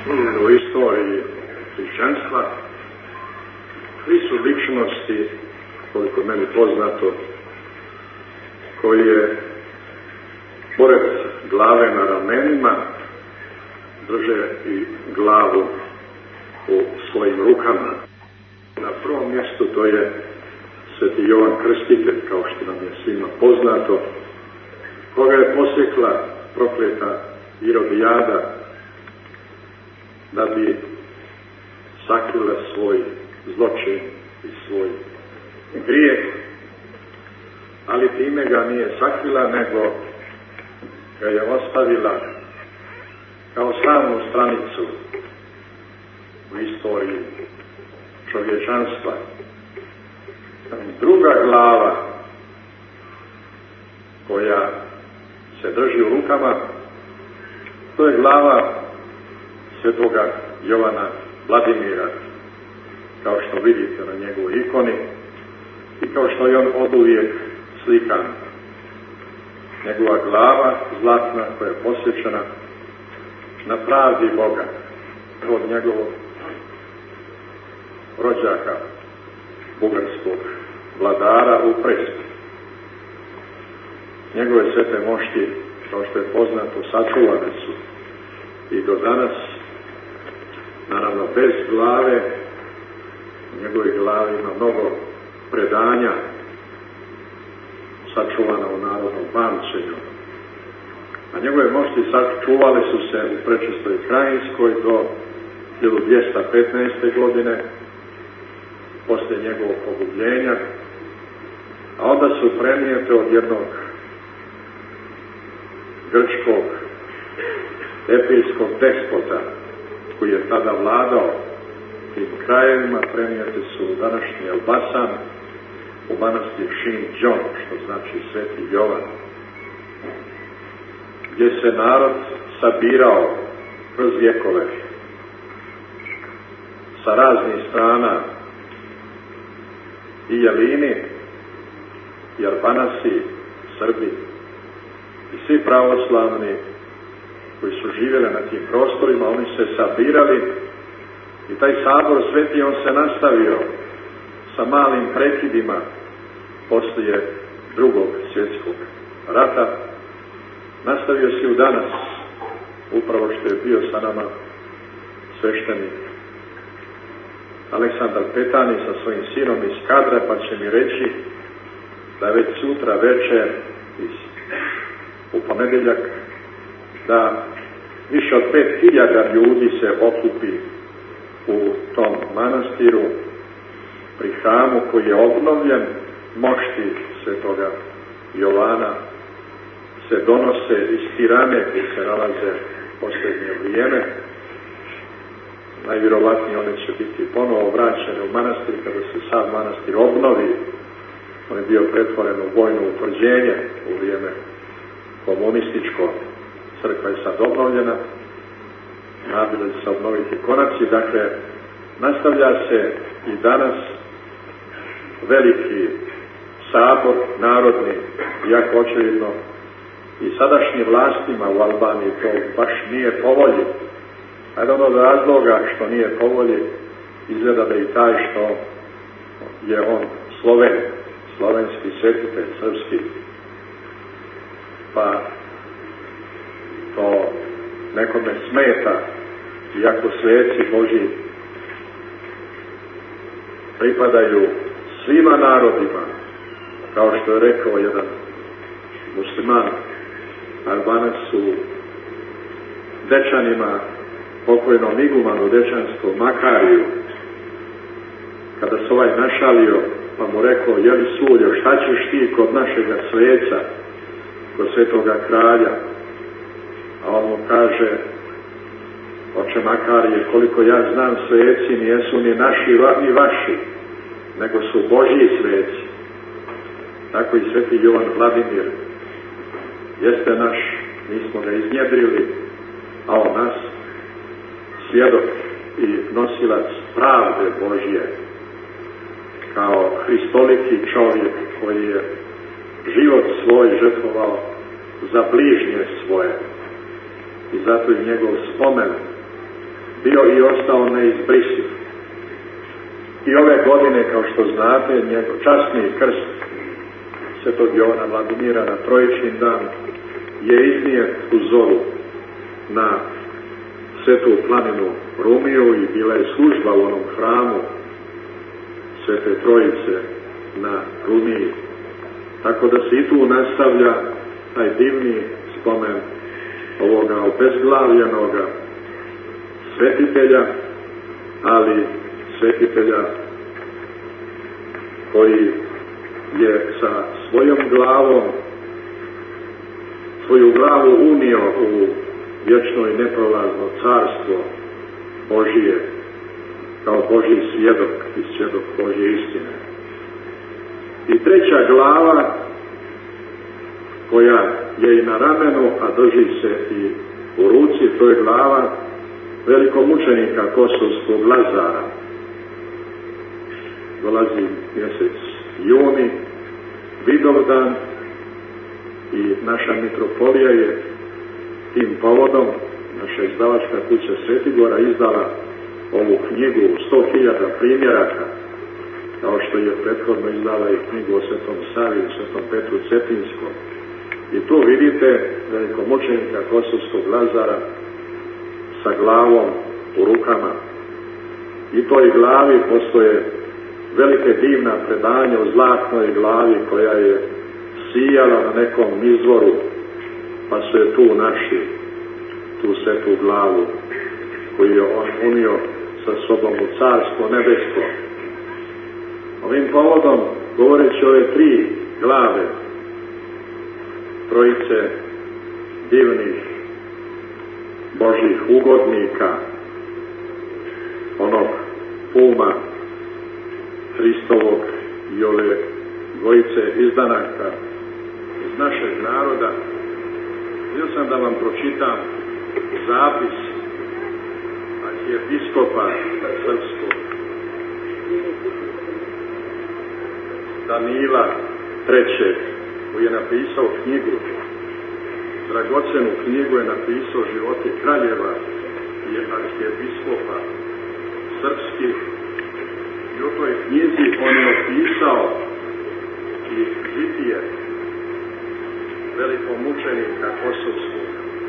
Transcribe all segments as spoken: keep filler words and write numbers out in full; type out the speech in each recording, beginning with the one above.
u istoriji hrišćanstva. Tri su ličnosti, koliko je meni poznato, koji je pored glave na ramenima drže i glavu u svojim rukama. Na prvom mjestu to je sveti Jovan Krstitelj, kao što nam je svima poznato, koga je posjekla prokleta Irodijada da bi sakrila svoj zločin i svoj grijeh, ali time ga nije sakrila, nego ga je ostavila kao slavnu stranicu u istoriji čovječanstva. Druga glava koja se drži u rukama, to je glava svetoga Jovana Vladimira, kao što vidite na njegovoj ikoni i kao što je on oduvijek slikan. Njegova glava zlatna koja je posvećena na pravdi Boga od njegovog rođaka, bugarskog vladara u Prespu. Njegove svete mošti, kao što je poznato, sačuvane su i do danas, naravno bez glave. U njegovoj glavi ima mnogo predanja sačuvana u narodnom pamćenju. A njegove mošti sačuvale su se u Prečistoj Krajinskoj do hiljadu dvjesto petnaeste. godine, poslije njegovog pogubljenja, a onda su prenijete od jednog grčkog epijskog despota koji je tada vladao tim krajevima, prenijete su u današnji Elbasan, u manastir Šinđon, što znači Sveti Jovan, gdje se narod sabirao kroz vjekove sa raznih strana, i Jelini, i Albanasi, Srbi i svi pravoslavni koji su živjeli na tim prostorima. Oni se sabirali i taj sabor sveti, on se nastavio sa malim prekidima poslije drugog svjetskog rata. Nastavio se u danas, upravo što je bio sa nama sveštenik Aleksandar Petani sa svojim sinom iz Kadra, pa će mi reći da već sutra večer u ponedjeljak da više od pet hiljada ljudi se okupi u tom manastiru pri hramu koji je obnovljen. Mošti svetoga Jovana se donose iz Tirane koji se nalaze u posljednje vrijeme. Najvjerovatnije one će biti ponovo vraćene u manastir kada se sav manastir obnovi. On je bio pretvoren u vojno utvrđenje u vrijeme komunističko. Crkva je sad obnovljena. Nabili se obnoviti konaci. Dakle, nastavlja se i danas veliki sabor narodni, iako očevidno i sadašnjim vlastima u Albaniji to baš nije po volji. A jedan od razloga što nije po volji izgleda da i taj što je on Sloven, slovenski svetitelj, srpski, pa to nekome smeta, iako sveci Božji pripadaju svima narodima, kao što je rekao jedan musliman. Albanac su Dečanima, pokojnom igumanu Dečanskom Makariju, kada se ovaj našalio, pa mu rekao: jeli suljo, šta ćeš ti kod našega sveca, kod svetoga kralja? A on mu kaže: oče Makarije, koliko ja znam, sveci nijesu ni naši ni vaši, nego su Božji sveci. Tako i sveti Jovan Vladimir jeste naš, mi smo ga iznjedrili, a on nas svjedok i nosilac pravde Božje, kao hristoliki čovjek koji je život svoj žrtvovao za bližnje svoje. I zato i njegov spomen bio i ostao neizbrisiv. I ove godine, kao što znate, njegov časni krst Svetog Jovana Vladimira na Trojični dan je iznijet u zoru na Svetu planinu Rumiju i bila je služba u onom hramu Svete Trojice na Rumiji. Tako da se i tu nastavlja taj divni spomen ovoga obezglavljenoga svetitelja, ali svetitelja koji je sa svojom glavom svoju glavu unio u vječno i neprolazno carstvo Božije kao Božji svjedok i svjedok Božje istine. I treća glava koja je i na ramenu, a drži se i u ruci, to je glava velikomučenika kosovskog Lazara. Dolazi mjesec juni, Vidovdan, i naša mitropolija je tim povodom, naša izdavačka kuća Svetigora, izdala ovu knjigu u sto hiljada primjeraka, kao što je prethodno izdala i knjigu o Svetom Savi i Svetom Petru Cetinskom. I tu vidite velikomučenika kosovskog Lazara sa glavom u rukama. I toj glavi postoje velike divna predanja o zlatnoj glavi koja je sijala na nekom izvoru, pa su je tu našli, tu svetu glavu koju je on unio sa sobom u carstvo nebesko. Ovim povodom, govoreći ove tri glave trojice divnih Božjih ugodnika, onog Puma Hristovog i ove dvojice izdanaka iz našeg naroda, htio sam da vam pročitam zapis arhijepiskopa srpskog Danila trećeg, koji je napisao knjigu, dragocenu knjigu je napisao Životi kraljeva i arhijepiskopa srpskih. I u toj knjizi on je opisao i žitije velikomučenika kosovskog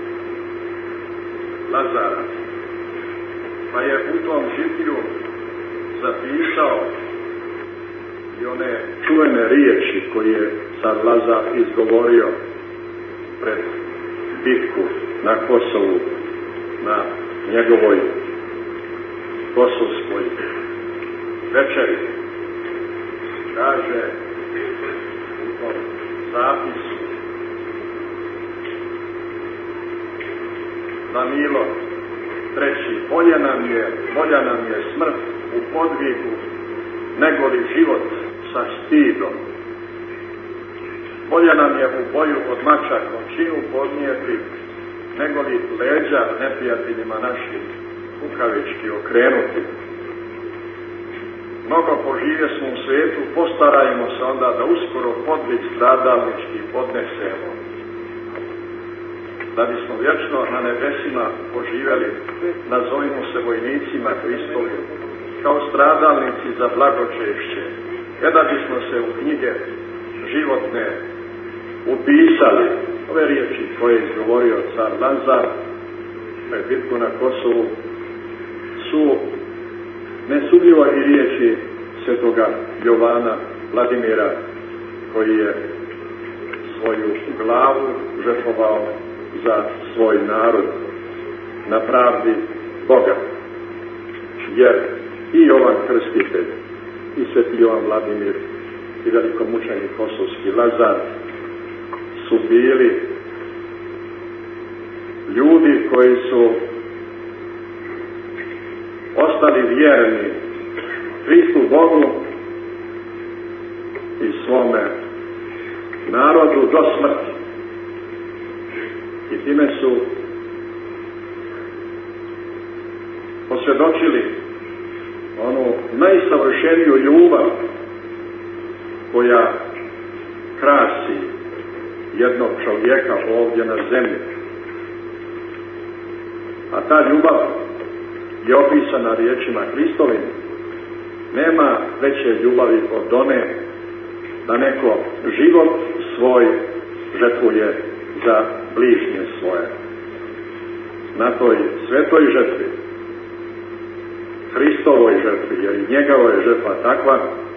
Lazara. Pa je u tom žitiju zapisao i one čuvene riječi koje je car Lazar izgovorio pred bitku na Kosovu, na njegovoj kosovskoj večeri. Kaže u tom zapisu: Danilo treći, bolje nam je, bolja nam je smrt u podvigu nego li život sa stidom. Bolje nam je u boju od mača končinu podnijeti nego li leđa neprijateljima našim kukavički okrenuti. Mnogo poživje smo u svijetu, postarajmo se onda da uskoro podvig stradalnički podnesemo, da bismo vječno na nebesima poživjeli, nazovimo se vojnicima Hristovim, kao stradalnici za blagočešće, e da bismo se u knjige životne upisali. Ove riječi koje je izgovorio car Lazar pred bitku na Kosovu su nesumnjivo i riječi svetoga Jovana Vladimira, koji je svoju glavu žrtvovao za svoj narod na pravdi Boga. Jer i Jovan Krstitelj, i sveti Jovan Vladimir, i velikomučenik kosovski Lazar su bili ljudi koji su ostali vjerni Hristu Bogu i svome narodu do smrti. I time su posvjedočili onu najsavršeniju ljubav koja krasi jednog čovjeka ovdje na zemlji. A ta ljubav je opisana riječima Hristovim. Nema veće ljubavi od one da neko život svoj žrtvuje za bližnje svoje. Na toj svetoj žrtvi, Hristovoj žrtvi, jer i njegova je žrtva takva,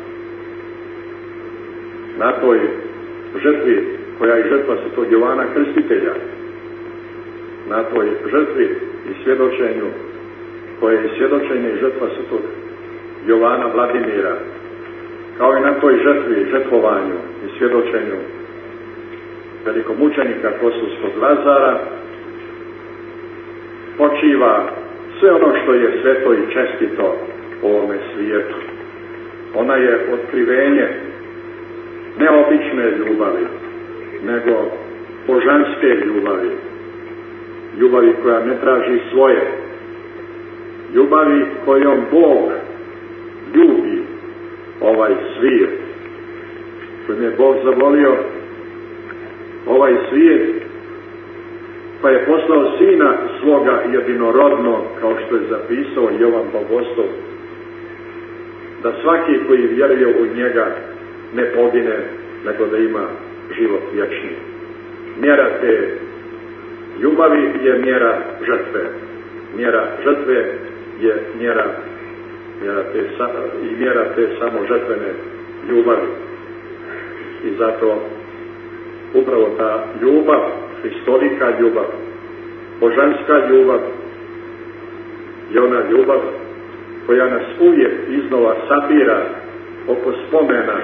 na toj žrtvi koja je žrtva svetog Jovana Krstitelja, na toj žrtvi i svjedočenju koje je svjedočenje i žrtva svetog Jovana Vladimira, kao i na toj žrtvi, žrtvovanju i svjedočenju velikomučenika Kosovskog Lazara, počiva sve ono što je sveto i čestito u ovome svijetu. Ona je otkrivenje ne obične ljubavi, nego božanske ljubavi. Ljubavi koja ne traži svoje. Ljubavi kojom Bog ljubi ovaj svijet. Kojim je Bog zavolio ovaj svijet, pa je poslao Sina svoga jedinorodno, kao što je zapisao Jovan Bogostov, da svaki koji vjeruje u njega ne pogine, nego da ima život vječni. Mjera te ljubavi je mjera žrtve. Mjera žrtve je mjera, mjera te, i mjera te samo žrtvene ljubavi. I zato upravo ta ljubav, Hristolika ljubav, božanska ljubav, je ona ljubav koja nas uvijek iznova sabira oko spomena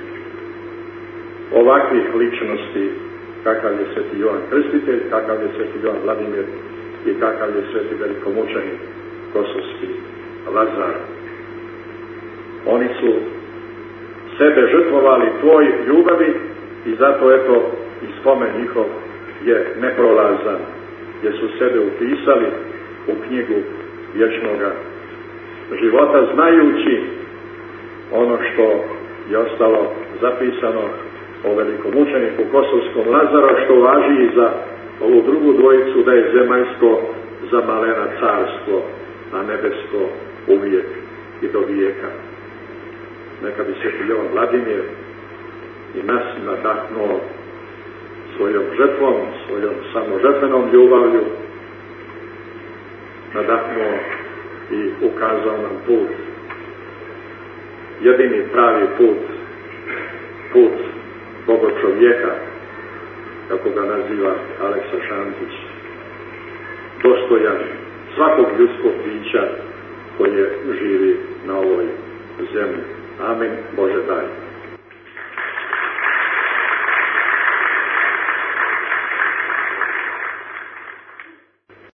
ovakvih ličnosti, kakav je sveti Jovan Krstitelj, kakav je sveti Jovan Vladimir i kakav je sveti velikomučenik Kosovski Lazar. Oni su sebe žrtvovali tvoj ljubavi i zato eto i spomen njihov je neprolazan, jer su sebe upisali u knjigu vječnoga života, znajući ono što je ostalo zapisano o velikomučeniku Kosovskom Lazaru, što važi i za ovu drugu dvojicu, da je zemaljsko za malena carstvo, a nebesko uvijek i do vijeka. Neka bi se Jovan Vladimir i nas nadahnuo svojom žrtvom, svojom samožrtvenom ljubavlju, nadahnuo i ukazao nam put, jedini pravi put, put Bogočovjeka, kako ga naziva Aleksa Šantić, dostojan svakog ljudskog bića koje živi na ovoj zemlji. Amin. Bože daj.